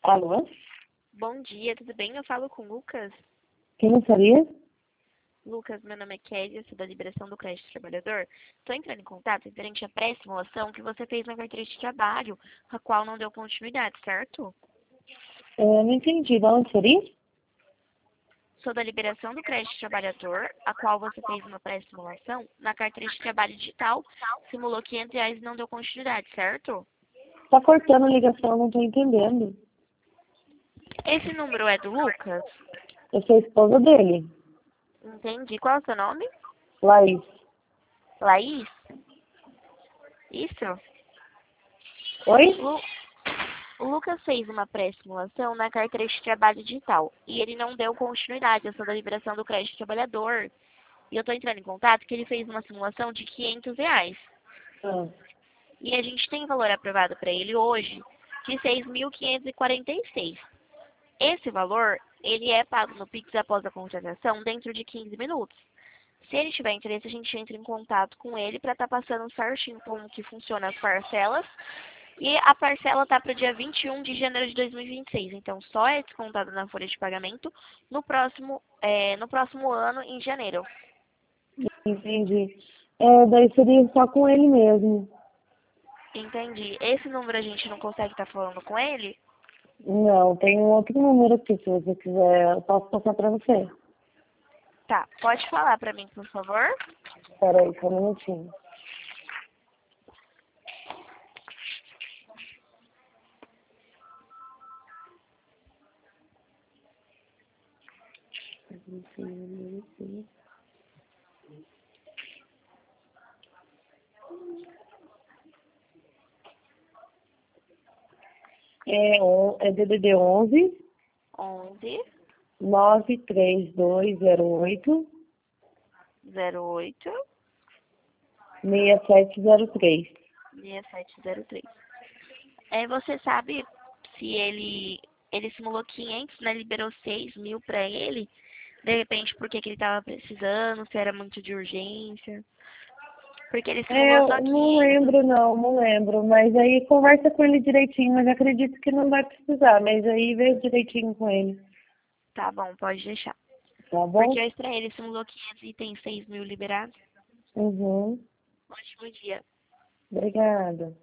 Alô? Bom dia, tudo bem? Eu falo com o Lucas. Quem não sabia? Lucas, meu nome é Kézia, sou da Liberação do Crédito Trabalhador. Estou entrando em contato referente à pré-simulação que você fez na carteira de trabalho, a qual não deu continuidade, certo? Não entendi. De onde seria? Sou da Liberação do Crédito Trabalhador, a qual você fez uma pré-simulação na carteira de trabalho digital, simulou R$ 500 e não deu continuidade, certo? Tá cortando a ligação, não tô entendendo. Esse número é do Lucas? Eu sou a esposa dele, Entendi. Qual é o seu nome? Laís. Laís? Isso? Oi? Lu- O Lucas fez uma pré-simulação na carteira de trabalho digital e ele não deu continuidade. Eu sou da Liberação do Crédito Trabalhador e eu estou entrando em contato que ele fez uma simulação de R$ 500. Ah, E a gente tem valor aprovado para ele hoje de 6.546. Esse valor, ele é pago no Pix após a contratação dentro de 15 minutos. Se ele tiver interesse, a gente entra em contato com ele para estar passando certinho como que funciona as parcelas. E a parcela está para o dia 21 de janeiro de 2026. Então, só é descontado na folha de pagamento no próximo ano, em janeiro. entendi. Daí seria só com ele mesmo. Entendi. Esse número a gente não consegue estar falando com ele? Não, tem um outro número aqui, se você quiser, eu posso passar pra você. Tá. Pode falar para mim, por favor? Espera aí, só um minutinho. É DDD 11 11 93208 08 6703. 6703. Você sabe se ele simulou 500, né? Liberou 6.000 para ele? De repente, por que que ele estava precisando? Se era muito de urgência? Porque ele simulou só Eu não 500. lembro, não lembro. Mas aí conversa com ele direitinho, mas acredito que não vai precisar. Mas aí vê direitinho com ele, Tá bom, pode deixar. tá Porque bom? eu estranhei, ele simulou 500 e tem 6.000 liberados. Uhum. Ótimo dia. Obrigada.